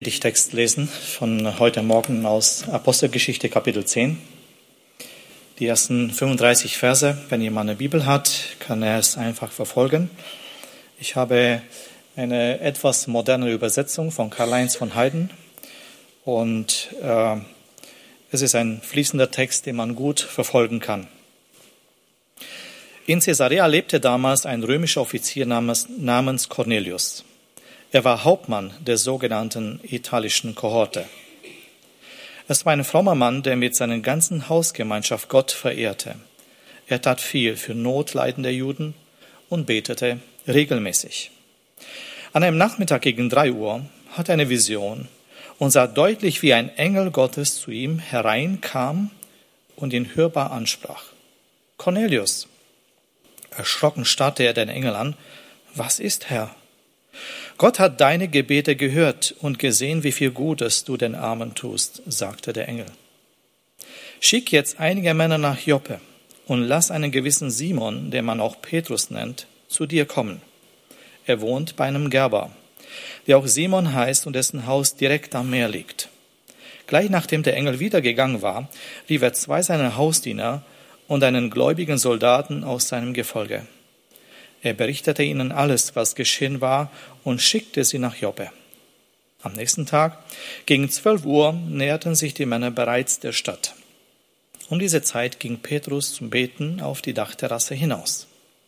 Text lesen von heute Morgen aus Apostelgeschichte Kapitel 10. Die ersten 35 Verse, wenn jemand eine Bibel hat, kann er es einfach verfolgen. Ich habe eine etwas moderne Übersetzung von Karl-Heinz von Heiden und es ist ein fließender Text, den man gut verfolgen kann. In Caesarea lebte damals ein römischer Offizier namens Cornelius. Er war Hauptmann der sogenannten italischen Kohorte. Es war ein frommer Mann, der mit seiner ganzen Hausgemeinschaft Gott verehrte. Er tat viel für notleidende Juden und betete regelmäßig. An einem Nachmittag gegen 3 Uhr hatte er eine Vision und sah deutlich, wie ein Engel Gottes zu ihm hereinkam und ihn hörbar ansprach. Cornelius! Erschrocken starrte er den Engel an. Was ist, Herr? Gott hat deine Gebete gehört und gesehen, wie viel Gutes du den Armen tust, sagte der Engel. Schick jetzt einige Männer nach Joppe und lass einen gewissen Simon, den man auch Petrus nennt, zu dir kommen. Er wohnt bei einem Gerber, der auch Simon heißt und dessen Haus direkt am Meer liegt. Gleich nachdem der Engel wieder gegangen war, rief er 2 seiner Hausdiener und einen gläubigen Soldaten aus seinem Gefolge. Er berichtete ihnen alles, was geschehen war, und schickte sie nach Joppe. Am nächsten Tag, gegen 12 Uhr, näherten sich die Männer bereits der Stadt. Um diese Zeit ging Petrus zum Beten auf die Dachterrasse hinaus.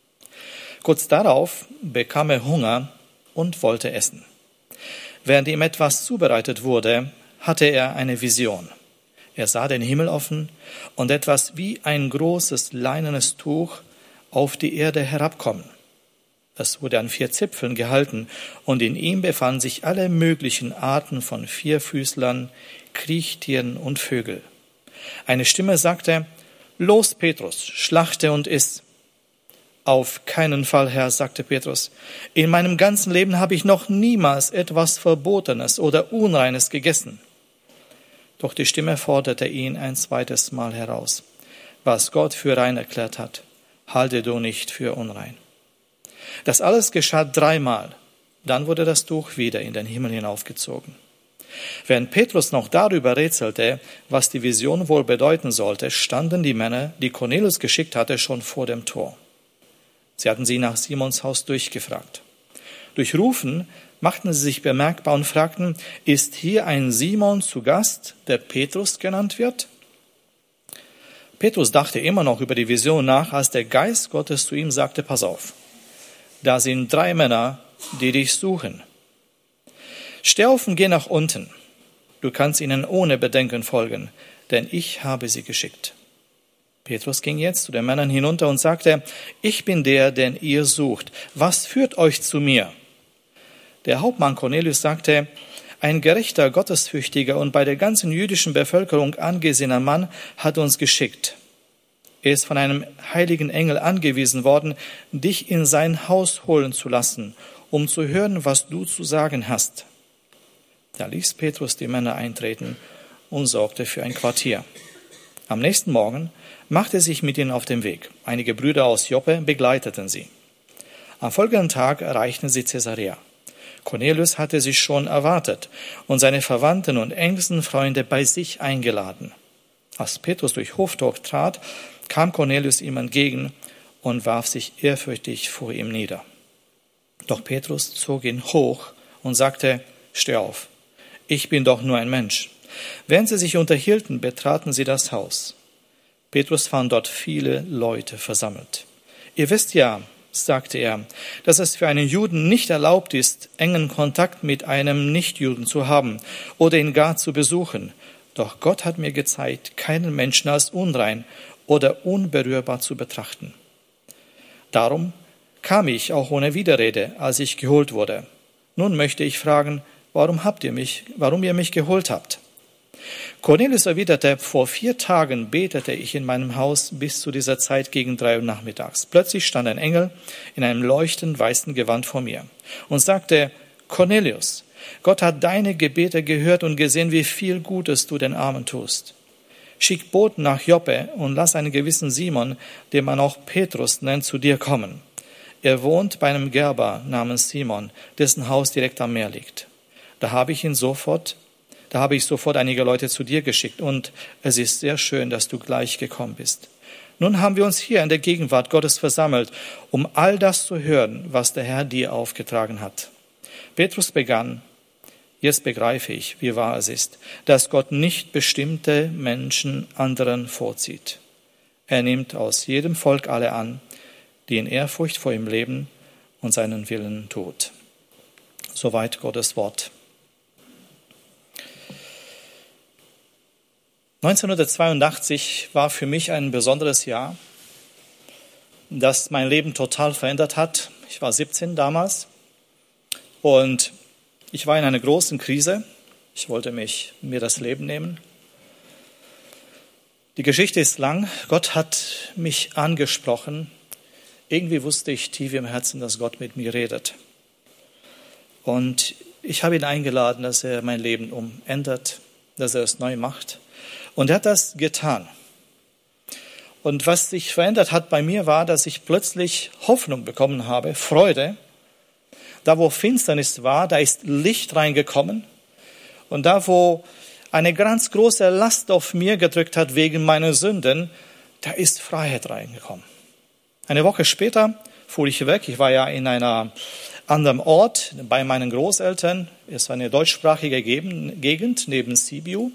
Kurz darauf bekam er Hunger und wollte essen. Während ihm etwas zubereitet wurde, hatte er eine Vision. Er sah den Himmel offen und etwas wie ein großes leinenes Tuch auf die Erde herabkommen. Es wurde an 4 Zipfeln gehalten und in ihm befanden sich alle möglichen Arten von Vierfüßlern, Kriechtieren und Vögel. Eine Stimme sagte, Los, Petrus, schlachte und iss. Auf keinen Fall, Herr, sagte Petrus. In meinem ganzen Leben habe ich noch niemals etwas Verbotenes oder Unreines gegessen. Doch die Stimme forderte ihn ein zweites Mal heraus. Was Gott für rein erklärt hat, halte du nicht für unrein. Das alles geschah 3-mal. Dann wurde das Tuch wieder in den Himmel hinaufgezogen. Während Petrus noch darüber rätselte, was die Vision wohl bedeuten sollte, standen die Männer, die Cornelius geschickt hatte, schon vor dem Tor. Sie hatten sie nach Simons Haus durchgefragt. Durch Rufen machten sie sich bemerkbar und fragten, ist hier ein Simon zu Gast, der Petrus genannt wird? Petrus dachte immer noch über die Vision nach, als der Geist Gottes zu ihm sagte, pass auf. Da sind 3 Männer, die dich suchen. Steh auf und geh nach unten. Du kannst ihnen ohne Bedenken folgen, denn ich habe sie geschickt. Petrus ging jetzt zu den Männern hinunter und sagte, ich bin der, den ihr sucht. Was führt euch zu mir? Der Hauptmann Cornelius sagte, ein gerechter, gottesfürchtiger und bei der ganzen jüdischen Bevölkerung angesehener Mann hat uns geschickt. Er ist von einem heiligen Engel angewiesen worden, dich in sein Haus holen zu lassen, um zu hören, was du zu sagen hast. Da ließ Petrus die Männer eintreten und sorgte für ein Quartier. Am nächsten Morgen machte er sich mit ihnen auf den Weg. Einige Brüder aus Joppe begleiteten sie. Am folgenden Tag erreichten sie Caesarea. Cornelius hatte sie schon erwartet und seine Verwandten und engsten Freunde bei sich eingeladen. Als Petrus durch Hoftor trat, kam Cornelius ihm entgegen und warf sich ehrfürchtig vor ihm nieder. Doch Petrus zog ihn hoch und sagte, steh auf, ich bin doch nur ein Mensch. Während sie sich unterhielten, betraten sie das Haus. Petrus fand dort viele Leute versammelt. Ihr wisst ja, sagte er, dass es für einen Juden nicht erlaubt ist, engen Kontakt mit einem Nichtjuden zu haben oder ihn gar zu besuchen. Doch Gott hat mir gezeigt, keinen Menschen als unrein oder unberührbar zu betrachten. Darum kam ich auch ohne Widerrede, als ich geholt wurde. Nun möchte ich fragen, warum ihr mich geholt habt? Cornelius erwiderte, vor 4 Tagen betete ich in meinem Haus bis zu dieser Zeit gegen 3 Uhr nachmittags. Plötzlich stand ein Engel in einem leuchtend weißen Gewand vor mir und sagte, Cornelius, Gott hat deine Gebete gehört und gesehen, wie viel Gutes du den Armen tust. Schick Boten nach Joppe und lass einen gewissen Simon, den man auch Petrus nennt, zu dir kommen. Er wohnt bei einem Gerber namens Simon, dessen Haus direkt am Meer liegt. Da habe ich sofort einige Leute zu dir geschickt und es ist sehr schön, dass du gleich gekommen bist. Nun haben wir uns hier in der Gegenwart Gottes versammelt, um all das zu hören, was der Herr dir aufgetragen hat. Petrus begann: Jetzt begreife ich, wie wahr es ist, dass Gott nicht bestimmte Menschen anderen vorzieht. Er nimmt aus jedem Volk alle an, die in Ehrfurcht vor ihm leben und seinen Willen tut. Soweit Gottes Wort. 1982 war für mich ein besonderes Jahr, das mein Leben total verändert hat. Ich war 17 damals und ich war in einer großen Krise. Ich wollte mir das Leben nehmen. Die Geschichte ist lang. Gott hat mich angesprochen. Irgendwie wusste ich tief im Herzen, dass Gott mit mir redet. Und ich habe ihn eingeladen, dass er mein Leben umändert, dass er es neu macht. Und er hat das getan. Und was sich verändert hat bei mir war, dass ich plötzlich Hoffnung bekommen habe, Freude. Da, wo Finsternis war, da ist Licht reingekommen. Und da, wo eine ganz große Last auf mir gedrückt hat wegen meiner Sünden, da ist Freiheit reingekommen. Eine Woche später fuhr ich weg. Ich war ja in einer anderen Ort bei meinen Großeltern. Es war eine deutschsprachige Gegend neben Sibiu.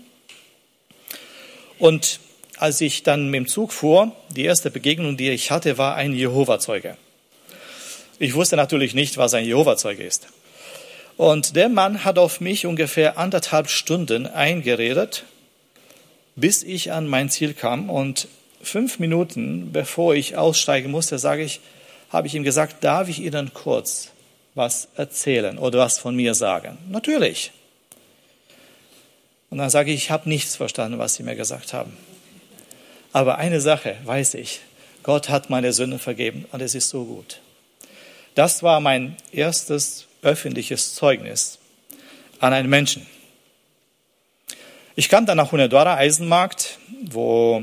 Und als ich dann mit dem Zug fuhr, die erste Begegnung, die ich hatte, war ein Jehova-Zeuge. Ich wusste natürlich nicht, was ein Jehova-Zeuge ist. Und der Mann hat auf mich ungefähr 1,5 Stunden eingeredet, bis ich an mein Ziel kam. Und 5 Minuten, bevor ich aussteigen musste, habe ich ihm gesagt, darf ich Ihnen kurz was erzählen oder was von mir sagen? Natürlich. Und dann sage ich habe nichts verstanden, was Sie mir gesagt haben. Aber eine Sache weiß ich, Gott hat meine Sünden vergeben und es ist so gut. Das war mein erstes öffentliches Zeugnis an einen Menschen. Ich kam dann nach Hunedoara, Eisenmarkt, wo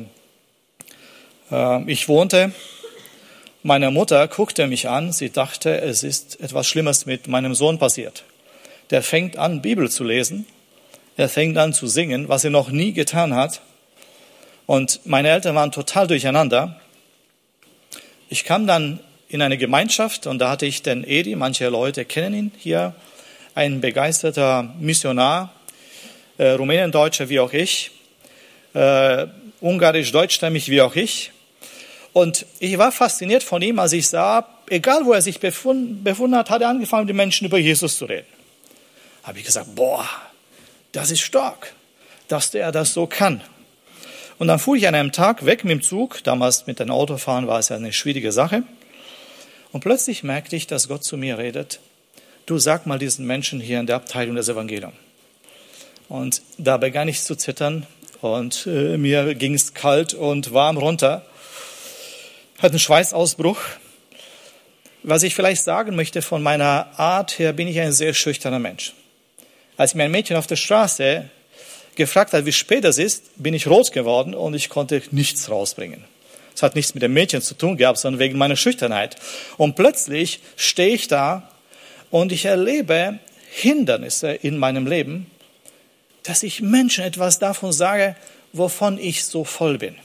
ich wohnte. Meine Mutter guckte mich an, sie dachte, es ist etwas Schlimmes mit meinem Sohn passiert. Der fängt an, Bibel zu lesen. Er fängt an zu singen, was er noch nie getan hat. Und meine Eltern waren total durcheinander. Ich kam dann in eine Gemeinschaft und da hatte ich den Edi, manche Leute kennen ihn hier, ein begeisterter Missionar, Rumänendeutscher wie auch ich, ungarisch-deutschstämmig wie auch ich. Und ich war fasziniert von ihm, als ich sah, egal wo er sich befunden hat, hat er angefangen, mit den Menschen über Jesus zu reden. Habe ich gesagt, boah, das ist stark, dass der das so kann. Und dann fuhr ich an einem Tag weg mit dem Zug. Damals mit dem Autofahren war es ja eine schwierige Sache. Und plötzlich merkte ich, dass Gott zu mir redet. Du sag mal diesen Menschen hier in der Abteilung des Evangeliums. Und da begann ich zu zittern und mir ging es kalt und warm runter. Hatte einen Schweißausbruch. Was ich vielleicht sagen möchte, von meiner Art her bin ich ein sehr schüchterner Mensch. Als mir ein Mädchen auf der Straße gefragt hat, wie spät es ist, bin ich rot geworden und ich konnte nichts rausbringen. Es hat nichts mit dem Mädchen zu tun gehabt, sondern wegen meiner Schüchternheit. Und plötzlich stehe ich da und ich erlebe Hindernisse in meinem Leben, dass ich Menschen etwas davon sage, wovon ich so voll bin. Und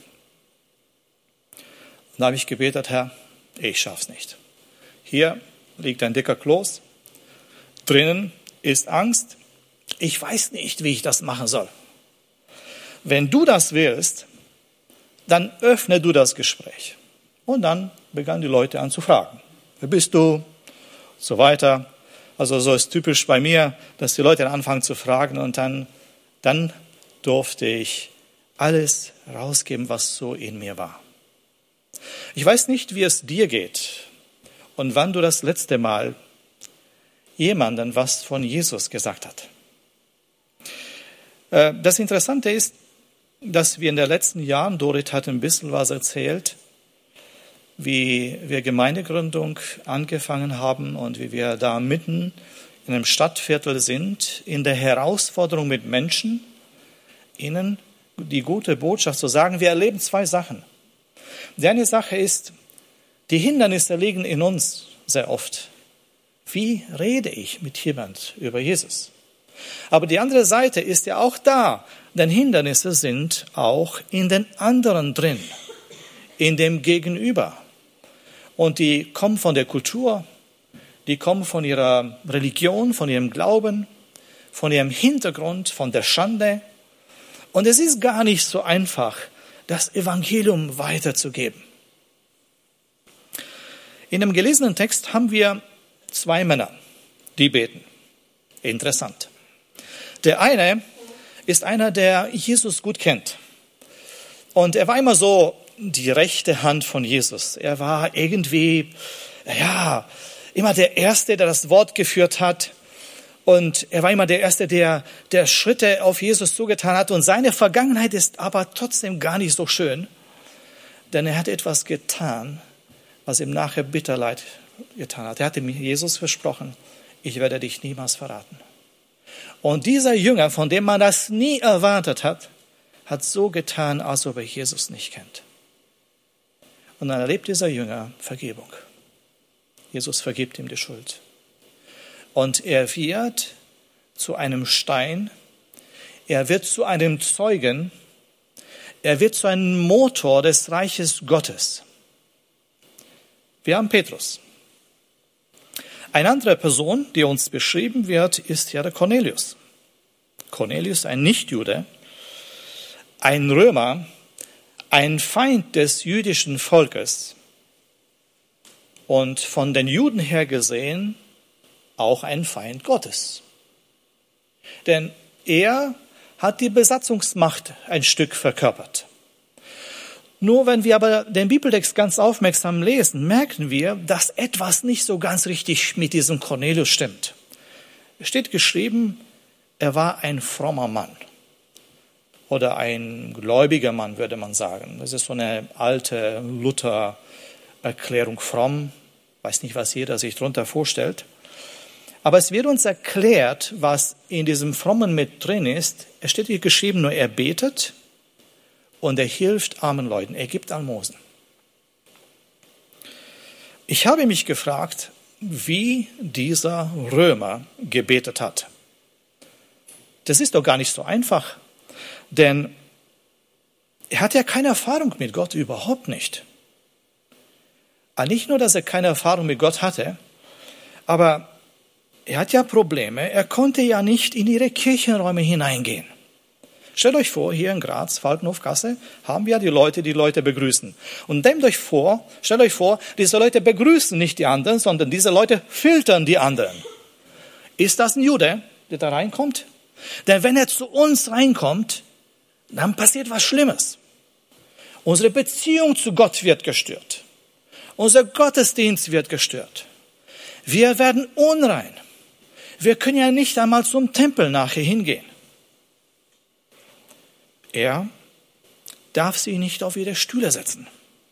da habe ich gebetet, Herr, ich schaff's nicht. Hier liegt ein dicker Kloß, drinnen ist Angst. Ich weiß nicht, wie ich das machen soll. Wenn du das willst, dann öffne du das Gespräch. Und dann begannen die Leute an zu fragen. Wer bist du? So weiter. Also so ist typisch bei mir, dass die Leute anfangen zu fragen und dann durfte ich alles rausgeben, was so in mir war. Ich weiß nicht, wie es dir geht und wann du das letzte Mal jemandem was von Jesus gesagt hast. Das Interessante ist, dass wir in den letzten Jahren, Dorit hat ein bisschen was erzählt, wie wir Gemeindegründung angefangen haben und wie wir da mitten in einem Stadtviertel sind, in der Herausforderung mit Menschen, ihnen die gute Botschaft zu sagen. Wir erleben 2 Sachen. Die eine Sache ist, die Hindernisse liegen in uns sehr oft. Wie rede ich mit jemand über Jesus? Aber die andere Seite ist ja auch da, denn Hindernisse sind auch in den anderen drin, in dem Gegenüber. Und die kommen von der Kultur, die kommen von ihrer Religion, von ihrem Glauben, von ihrem Hintergrund, von der Schande. Und es ist gar nicht so einfach, das Evangelium weiterzugeben. In dem gelesenen Text haben wir 2 Männer, die beten. Interessant. Der eine ist einer, der Jesus gut kennt. Und er war immer so die rechte Hand von Jesus. Er war irgendwie, immer der Erste, der das Wort geführt hat. Und er war immer der Erste, der Schritte auf Jesus zugetan hat. Und seine Vergangenheit ist aber trotzdem gar nicht so schön. Denn er hat etwas getan, was ihm nachher Bitterleid getan hat. Er hatte Jesus versprochen, ich werde dich niemals verraten. Und dieser Jünger, von dem man das nie erwartet hat, hat so getan, als ob er Jesus nicht kennt. Und dann erlebt dieser Jünger Vergebung. Jesus vergibt ihm die Schuld. Und er wird zu einem Stein, er wird zu einem Zeugen, er wird zu einem Motor des Reiches Gottes. Wir haben Petrus. Eine andere Person, die uns beschrieben wird, ist ja der Cornelius. Cornelius, ein Nichtjude, ein Römer, ein Feind des jüdischen Volkes und von den Juden her gesehen auch ein Feind Gottes. Denn er hat die Besatzungsmacht ein Stück verkörpert. Nur wenn wir aber den Bibeltext ganz aufmerksam lesen, merken wir, dass etwas nicht so ganz richtig mit diesem Cornelius stimmt. Es steht geschrieben, er war ein frommer Mann oder ein gläubiger Mann, würde man sagen. Das ist so eine alte Luther-Erklärung, fromm. Weiß nicht, was jeder sich darunter vorstellt. Aber es wird uns erklärt, was in diesem Frommen mit drin ist. Es steht hier geschrieben, nur er betet und er hilft armen Leuten. Er gibt Almosen. Ich habe mich gefragt, wie dieser Römer gebetet hat. Das ist doch gar nicht so einfach, denn er hat ja keine Erfahrung mit Gott, überhaupt nicht. Nicht nur, dass er keine Erfahrung mit Gott hatte, aber er hat ja Probleme. Er konnte ja nicht in ihre Kirchenräume hineingehen. Stellt euch vor, hier in Graz, Falkenhofgasse, haben wir die Leute begrüßen. Und stellt euch vor, diese Leute begrüßen nicht die anderen, sondern diese Leute filtern die anderen. Ist das ein Jude, der da reinkommt? Denn wenn er zu uns reinkommt, dann passiert was Schlimmes. Unsere Beziehung zu Gott wird gestört. Unser Gottesdienst wird gestört. Wir werden unrein. Wir können ja nicht einmal zum Tempel nachher hingehen. Er darf sie nicht auf ihre Stühle setzen.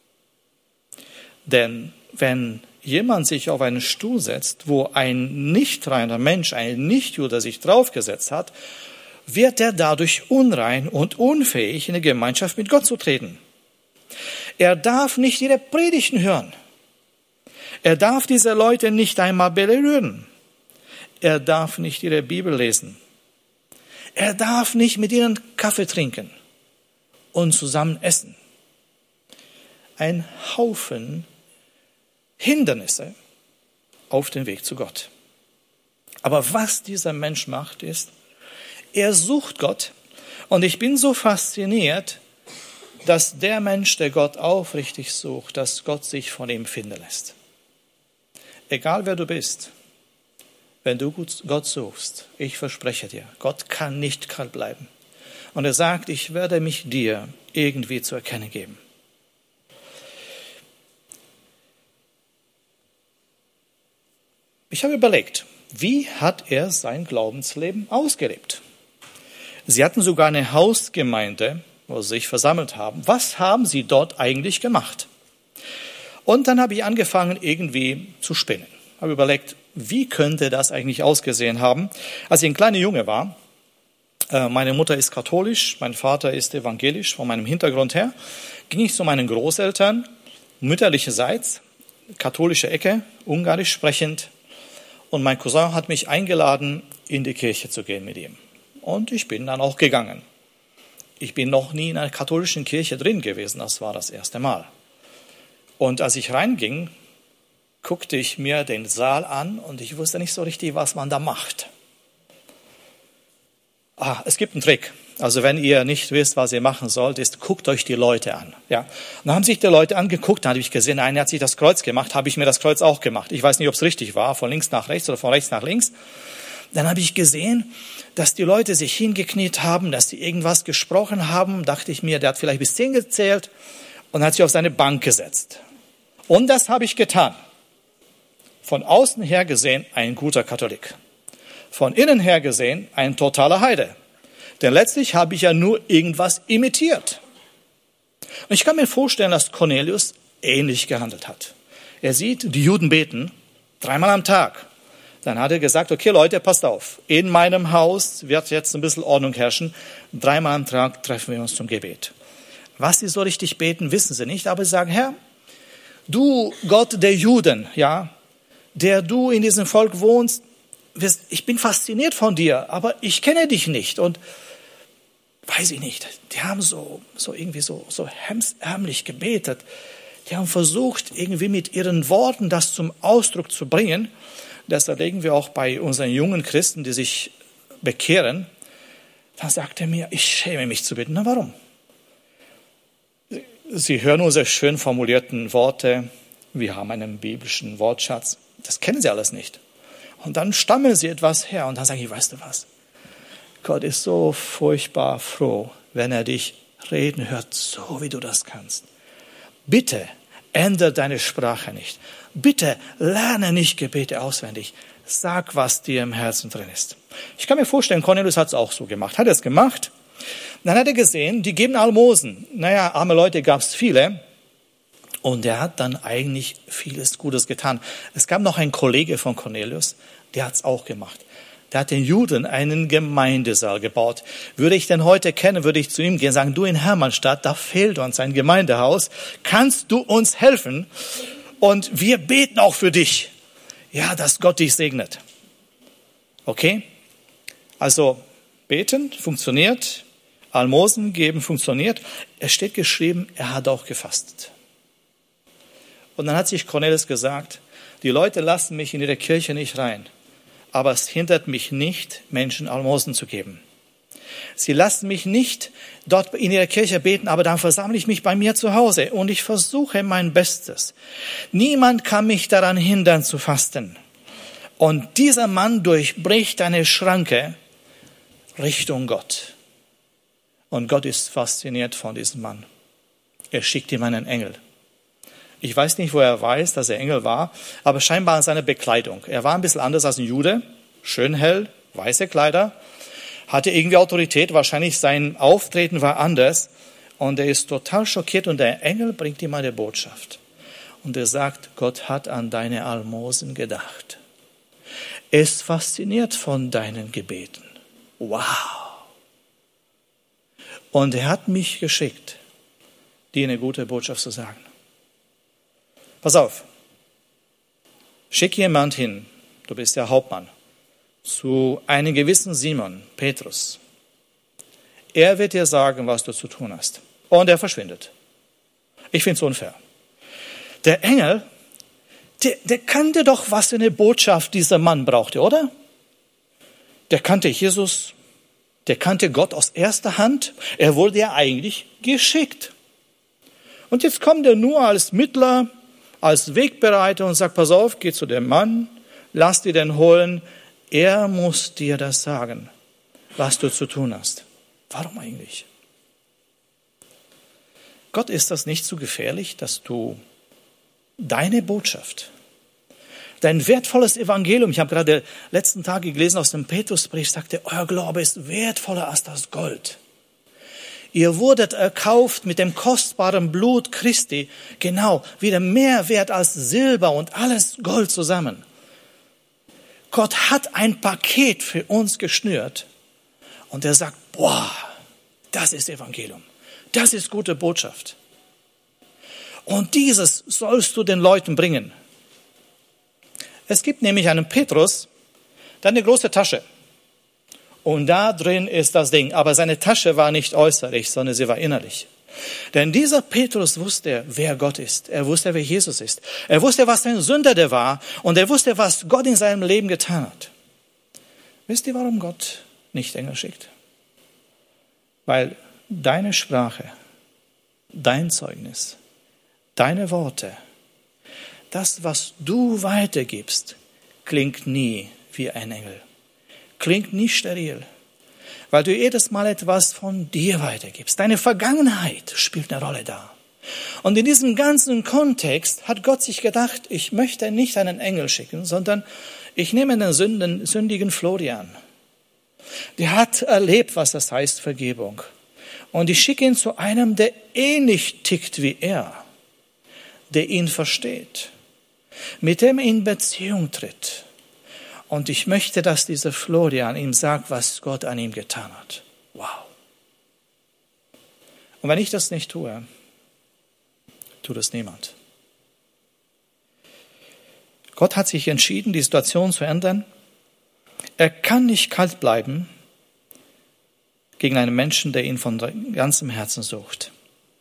Denn wenn jemand sich auf einen Stuhl setzt, wo ein nicht reiner Mensch, ein Nichtjude sich draufgesetzt hat, wird er dadurch unrein und unfähig, in eine Gemeinschaft mit Gott zu treten. Er darf nicht ihre Predigten hören. Er darf diese Leute nicht einmal berühren. Er darf nicht ihre Bibel lesen. Er darf nicht mit ihnen Kaffee trinken und zusammen essen. Ein Haufen Hindernisse auf dem Weg zu Gott. Aber was dieser Mensch macht, ist, er sucht Gott. Und ich bin so fasziniert, dass der Mensch, der Gott aufrichtig sucht, dass Gott sich von ihm finden lässt. Egal wer du bist, wenn du Gott suchst, ich verspreche dir, Gott kann nicht kalt bleiben. Und er sagt, ich werde mich dir irgendwie zu erkennen geben. Ich habe überlegt, wie hat er sein Glaubensleben ausgelebt? Sie hatten sogar eine Hausgemeinde, wo sie sich versammelt haben. Was haben sie dort eigentlich gemacht? Und dann habe ich angefangen, irgendwie zu spinnen. Habe überlegt, wie könnte das eigentlich ausgesehen haben? Als ich ein kleiner Junge war, meine Mutter ist katholisch, mein Vater ist evangelisch, von meinem Hintergrund her, ging ich zu meinen Großeltern, mütterlicherseits, katholische Ecke, ungarisch sprechend. Und mein Cousin hat mich eingeladen, in die Kirche zu gehen mit ihm. Und ich bin dann auch gegangen. Ich bin noch nie in einer katholischen Kirche drin gewesen, das war das erste Mal. Und als ich reinging, guckte ich mir den Saal an und ich wusste nicht so richtig, was man da macht. Es gibt einen Trick. Also wenn ihr nicht wisst, was ihr machen sollt, ist, guckt euch die Leute an. Ja. Und dann haben sich die Leute angeguckt, dann habe ich gesehen, einer hat sich das Kreuz gemacht, habe ich mir das Kreuz auch gemacht. Ich weiß nicht, ob es richtig war, von links nach rechts oder von rechts nach links. Dann habe ich gesehen, dass die Leute sich hingekniet haben, dass sie irgendwas gesprochen haben. Dachte ich mir, der hat vielleicht bis 10 gezählt und hat sich auf seine Bank gesetzt. Und das habe ich getan. Von außen her gesehen ein guter Katholik. Von innen her gesehen ein totaler Heide. Denn letztlich habe ich ja nur irgendwas imitiert. Und ich kann mir vorstellen, dass Cornelius ähnlich gehandelt hat. Er sieht, die Juden beten 3-mal am Tag. Dann hat er gesagt, okay Leute, passt auf. In meinem Haus wird jetzt ein bisschen Ordnung herrschen. 3-mal am Tag treffen wir uns zum Gebet. Was sie so richtig beten, wissen sie nicht. Aber sie sagen, Herr, du Gott der Juden, ja, der du in diesem Volk wohnst, ich bin fasziniert von dir, aber ich kenne dich nicht. Und weiß ich nicht, die haben so irgendwie so hemsärmlich gebetet. Die haben versucht, irgendwie mit ihren Worten das zum Ausdruck zu bringen. Das erleben wir auch bei unseren jungen Christen, die sich bekehren. Dann sagt er mir, ich schäme mich zu beten. Na, warum? Sie hören unsere schön formulierten Worte. Wir haben einen biblischen Wortschatz. Das kennen sie alles nicht. Und dann stammeln sie etwas her und dann sagen sie, weißt du was? Gott ist so furchtbar froh, wenn er dich reden hört, so wie du das kannst. Bitte ändere deine Sprache nicht. Bitte lerne nicht Gebete auswendig. Sag, was dir im Herzen drin ist. Ich kann mir vorstellen, Cornelius hat es auch so gemacht. Hat er es gemacht? Dann hat er gesehen, die geben Almosen. Naja, arme Leute gab es viele. Und er hat dann eigentlich vieles Gutes getan. Es gab noch einen Kollege von Cornelius, der hat es auch gemacht. Der hat den Juden einen Gemeindesaal gebaut. Würde ich den heute kennen, würde ich zu ihm gehen und sagen, du in Hermannstadt, da fehlt uns ein Gemeindehaus. Kannst du uns helfen? Und wir beten auch für dich. Ja, dass Gott dich segnet. Okay? Also beten funktioniert, Almosen geben funktioniert. Es steht geschrieben, er hat auch gefastet. Und dann hat sich Cornelius gesagt, die Leute lassen mich in ihre Kirche nicht rein, aber es hindert mich nicht, Menschen Almosen zu geben. Sie lassen mich nicht dort in ihrer Kirche beten, aber dann versammle ich mich bei mir zu Hause und ich versuche mein Bestes. Niemand kann mich daran hindern zu fasten. Und dieser Mann durchbricht eine Schranke Richtung Gott. Und Gott ist fasziniert von diesem Mann. Er schickt ihm einen Engel. Ich weiß nicht, wo er weiß, dass er Engel war, aber scheinbar an seiner Bekleidung. Er war ein bisschen anders als ein Jude, schön hell, weiße Kleider, hatte irgendwie Autorität, wahrscheinlich sein Auftreten war anders. Und er ist total schockiert und der Engel bringt ihm eine Botschaft. Und er sagt, Gott hat an deine Almosen gedacht. Er ist fasziniert von deinen Gebeten. Wow! Und er hat mich geschickt, dir eine gute Botschaft zu sagen. Pass auf, schick jemand hin, du bist der Hauptmann, zu einem gewissen Simon, Petrus. Er wird dir sagen, was du zu tun hast. Und er verschwindet. Ich finde es unfair. Der Engel, der kannte doch, was für eine Botschaft dieser Mann brauchte, oder? Der kannte Jesus, der kannte Gott aus erster Hand. Er wurde ja eigentlich geschickt. Und jetzt kommt er nur als Mittler, als Wegbereiter und sagt, pass auf, geh zu dem Mann, lass dir den holen. Er muss dir das sagen, was du zu tun hast. Warum eigentlich? Gott, ist das nicht zu gefährlich, dass du deine Botschaft, dein wertvolles Evangelium, ich habe gerade letzten Tage gelesen aus dem Petrusbrief, sagte, euer Glaube ist wertvoller als das Gold. Ihr wurdet erkauft mit dem kostbaren Blut Christi, genau, wieder mehr wert als Silber und alles Gold zusammen. Gott hat ein Paket für uns geschnürt und er sagt, boah, das ist Evangelium, das ist gute Botschaft. Und dieses sollst du den Leuten bringen. Es gibt nämlich einen Petrus, der hat eine große Tasche. Und da drin ist das Ding. Aber seine Tasche war nicht äußerlich, sondern sie war innerlich. Denn dieser Petrus wusste, wer Gott ist. Er wusste, wer Jesus ist. Er wusste, was ein Sünder der war. Und er wusste, was Gott in seinem Leben getan hat. Wisst ihr, warum Gott nicht Engel schickt? Weil deine Sprache, dein Zeugnis, deine Worte, das, was du weitergibst, klingt nie wie ein Engel. Klingt nie steril. Weil du jedes Mal etwas von dir weitergibst. Deine Vergangenheit spielt eine Rolle da. Und in diesem ganzen Kontext hat Gott sich gedacht, ich möchte nicht einen Engel schicken, sondern ich nehme den sündigen Florian. Der hat erlebt, was das heißt, Vergebung. Und ich schicke ihn zu einem, der ähnlich tickt wie er, der ihn versteht, mit dem er in Beziehung tritt. Und ich möchte, dass dieser Florian ihm sagt, was Gott an ihm getan hat. Wow. Und wenn ich das nicht tue, tut es niemand. Gott hat sich entschieden, die Situation zu ändern. Er kann nicht kalt bleiben gegen einen Menschen, der ihn von ganzem Herzen sucht.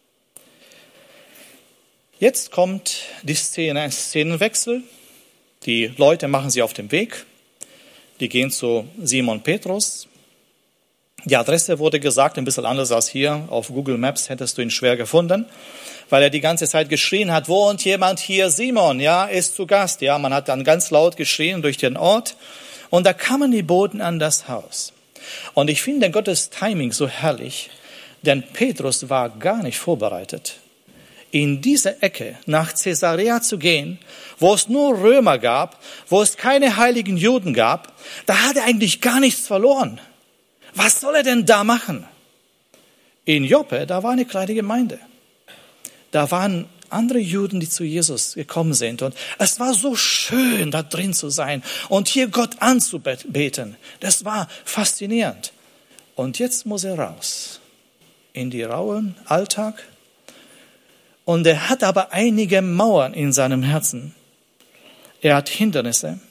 Jetzt kommt die Szene, ein Szenenwechsel. Die Leute machen sich auf den Weg. Die gehen zu Simon Petrus. Die Adresse wurde gesagt, ein bisschen anders als hier. Auf Google Maps hättest du ihn schwer gefunden, weil er die ganze Zeit geschrien hat, wohnt jemand hier? Simon, ja, ist zu Gast. Ja, man hat dann ganz laut geschrien durch den Ort. Und da kamen die Boten an das Haus. Und ich finde Gottes Timing so herrlich, denn Petrus war gar nicht vorbereitet, in diese Ecke nach Caesarea zu gehen, wo es nur Römer gab, wo es keine heiligen Juden gab. Da hat er eigentlich gar nichts verloren. Was soll er denn da machen? In Joppe, da war eine kleine Gemeinde. Da waren andere Juden, die zu Jesus gekommen sind. Und es war so schön, da drin zu sein und hier Gott anzubeten. Das war faszinierend. Und jetzt muss er raus in die rauen Alltag. Und er hat aber einige Mauern in seinem Herzen. Er hat Hindernisse,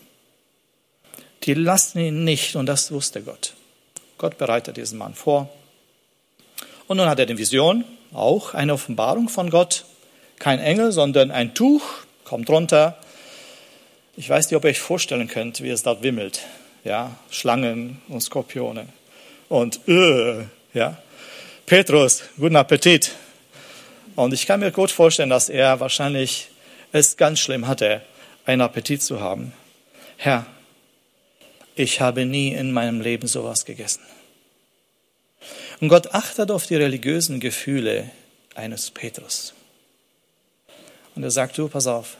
die lassen ihn nicht, und das wusste Gott. Gott bereitet diesen Mann vor. Und nun hat er eine Vision, auch eine Offenbarung von Gott. Kein Engel, sondern ein Tuch, kommt runter. Ich weiß nicht, ob ihr euch vorstellen könnt, wie es dort wimmelt. Ja, Schlangen und Skorpione. Und, ja, Petrus, guten Appetit. Und ich kann mir gut vorstellen, dass er wahrscheinlich es ganz schlimm hatte, einen Appetit zu haben. Herr, ich habe nie in meinem Leben sowas gegessen. Und Gott achtet auf die religiösen Gefühle eines Petrus. Und er sagt, du, pass auf.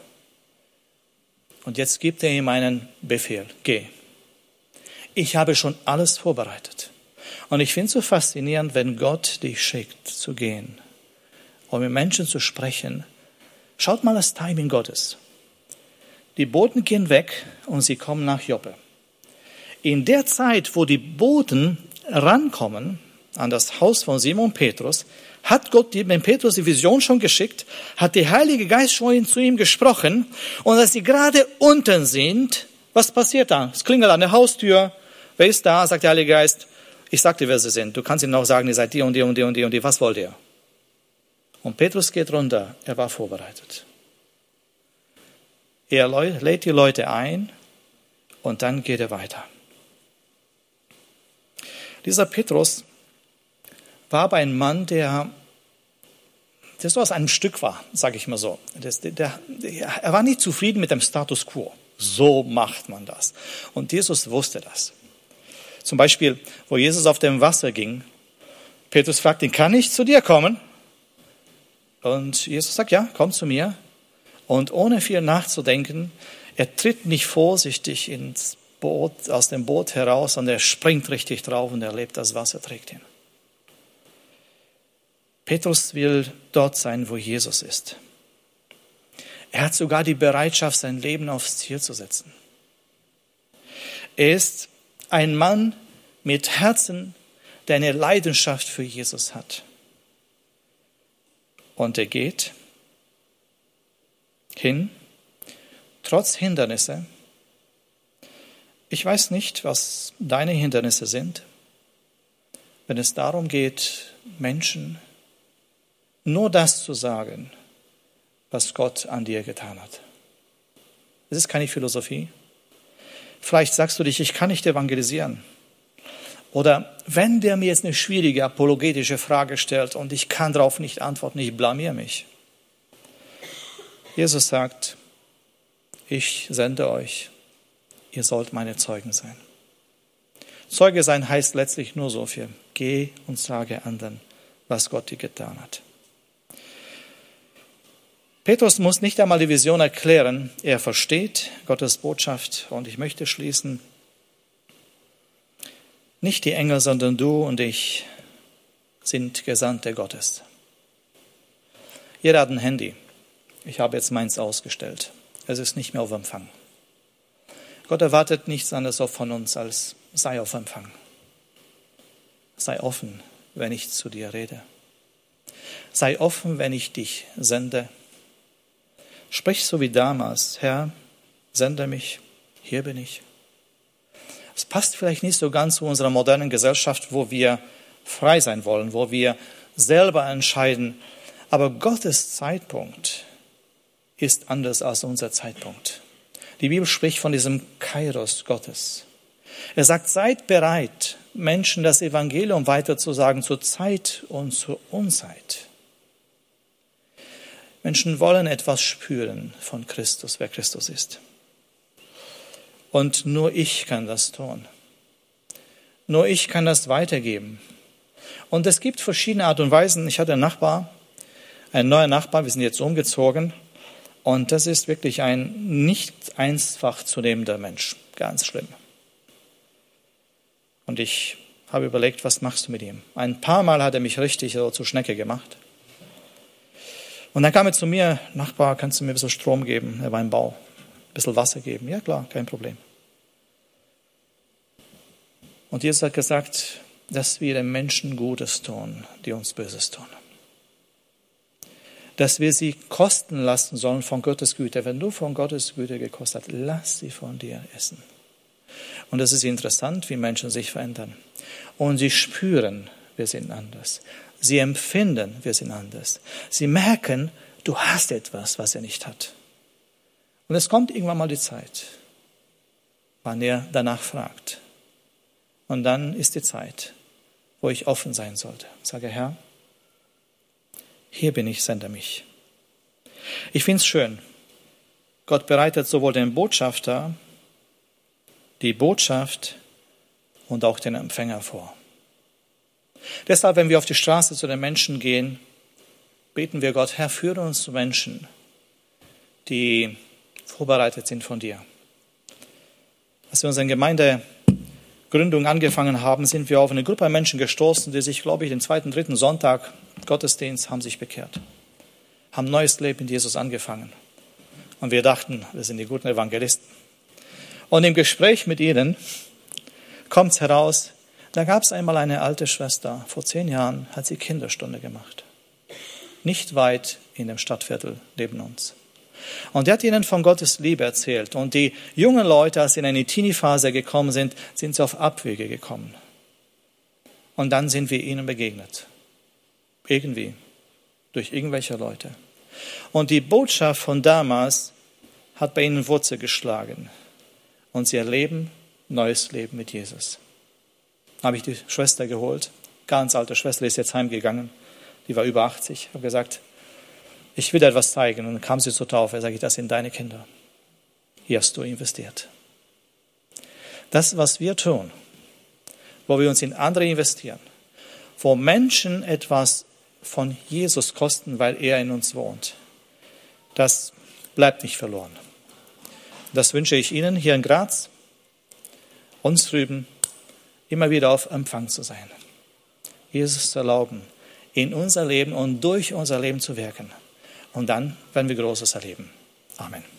Und jetzt gibt er ihm einen Befehl. Geh. Ich habe schon alles vorbereitet. Und ich finde es so faszinierend, wenn Gott dich schickt, zu gehen, um mit Menschen zu sprechen. Schaut mal das Timing Gottes. Die Boten gehen weg und sie kommen nach Joppe. In der Zeit, wo die Boten rankommen an das Haus von Simon Petrus, hat Gott dem Petrus die Vision schon geschickt, hat der Heilige Geist schon zu ihm gesprochen. Und als sie gerade unten sind, was passiert da? Es klingelt an der Haustür. Wer ist da? Sagt der Heilige Geist. Ich sag dir, wer sie sind. Du kannst ihnen auch sagen, ihr seid die und die und die und die und die. Was wollt ihr? Und Petrus geht runter. Er war vorbereitet. Er lädt die Leute ein und dann geht er weiter. Dieser Petrus war aber ein Mann, der so aus einem Stück war, sage ich mal so. Er war nicht zufrieden mit dem Status quo. So macht man das. Und Jesus wusste das. Zum Beispiel, wo Jesus auf dem Wasser ging, Petrus fragt ihn, kann ich zu dir kommen? Und Jesus sagt, ja, komm zu mir. Und ohne viel nachzudenken, er tritt nicht vorsichtig ins Boot, aus dem Boot heraus, sondern er springt richtig drauf und erlebt, das Wasser trägt ihn. Petrus will dort sein, wo Jesus ist. Er hat sogar die Bereitschaft, sein Leben aufs Ziel zu setzen. Er ist ein Mann mit Herzen, der eine Leidenschaft für Jesus hat. Und er geht hin, trotz Hindernisse, Ich weiß nicht, was deine Hindernisse sind, wenn es darum geht, Menschen nur das zu sagen, was Gott an dir getan hat. Es ist keine Philosophie. Vielleicht sagst du dich, ich kann nicht evangelisieren. Oder wenn der mir jetzt eine schwierige apologetische Frage stellt und ich kann darauf nicht antworten, ich blamier mich. Jesus sagt, ich sende euch, ihr sollt meine Zeugen sein. Zeuge sein heißt letztlich nur so viel. Geh und sage anderen, was Gott dir getan hat. Petrus muss nicht einmal die Vision erklären. Er versteht Gottes Botschaft. Und ich möchte schließen, nicht die Engel, sondern du und ich sind Gesandte Gottes. Jeder hat ein Handy. Ich habe jetzt meins ausgestellt. Es ist nicht mehr auf Empfang. Gott erwartet nichts anderes von uns, als sei auf Empfang. Sei offen, wenn ich zu dir rede. Sei offen, wenn ich dich sende. Sprich so wie damals, Herr, sende mich, hier bin ich. Es passt vielleicht nicht so ganz zu unserer modernen Gesellschaft, wo wir frei sein wollen, wo wir selber entscheiden. Aber Gottes Zeitpunkt ist anders als unser Zeitpunkt. Die Bibel spricht von diesem Kairos Gottes. Er sagt, seid bereit, Menschen das Evangelium weiterzusagen zur Zeit und zur Unzeit. Menschen wollen etwas spüren von Christus, wer Christus ist. Und nur ich kann das tun. Nur ich kann das weitergeben. Und es gibt verschiedene Art und Weisen. Ich hatte einen neuen Nachbar, wir sind jetzt umgezogen. Und das ist wirklich ein nicht einfach zu nehmender Mensch. Ganz schlimm. Und ich habe überlegt, was machst du mit ihm? Ein paar Mal hat er mich richtig so zur Schnecke gemacht. Und dann kam er zu mir, Nachbar, kannst du mir ein bisschen Strom geben? Er war im Bau. Ein bisschen Wasser geben? Ja klar, kein Problem. Und Jesus hat gesagt, dass wir den Menschen Gutes tun, die uns Böses tun. Dass wir sie kosten lassen sollen von Gottes Güte. Wenn du von Gottes Güte gekostet hast, lass sie von dir essen. Und es ist interessant, wie Menschen sich verändern. Und sie spüren, wir sind anders. Sie empfinden, wir sind anders. Sie merken, du hast etwas, was er nicht hat. Und es kommt irgendwann mal die Zeit, wann er danach fragt. Und dann ist die Zeit, wo ich offen sein sollte. Ich sage, Herr, hier bin ich, sende mich. Ich finde es schön. Gott bereitet sowohl den Botschafter, die Botschaft und auch den Empfänger vor. Deshalb, wenn wir auf die Straße zu den Menschen gehen, beten wir Gott, Herr, führe uns zu Menschen, die vorbereitet sind von dir. Als wir unsere Gemeindegründung angefangen haben, sind wir auf eine Gruppe Menschen gestoßen, die sich, glaube ich, den 2., 3. Sonntag Gottesdienst haben sich bekehrt, haben ein neues Leben mit Jesus angefangen. Und wir dachten, wir sind die guten Evangelisten. Und im Gespräch mit ihnen kommt es heraus, da gab es einmal eine alte Schwester, vor 10 Jahren hat sie Kinderstunde gemacht. Nicht weit in dem Stadtviertel neben uns. Und er hat ihnen von Gottes Liebe erzählt. Und die jungen Leute, als sie in eine Teenie-Phase gekommen sind, sind sie auf Abwege gekommen. Und dann sind wir ihnen begegnet. Irgendwie. Durch irgendwelche Leute. Und die Botschaft von damals hat bei ihnen Wurzel geschlagen. Und sie erleben neues Leben mit Jesus. Habe ich die Schwester geholt, ganz alte Schwester, die ist jetzt heimgegangen, die war über 80, habe gesagt, ich will dir etwas zeigen. Und dann kam sie zur Taufe, sage ich, das sind deine Kinder. Hier hast du investiert. Das, was wir tun, wo wir uns in andere investieren, wo Menschen etwas von Jesus kosten, weil er in uns wohnt, das bleibt nicht verloren. Das wünsche ich Ihnen hier in Graz, uns drüben, immer wieder auf Empfang zu sein. Jesus zu erlauben, in unser Leben und durch unser Leben zu wirken. Und dann werden wir Großes erleben. Amen.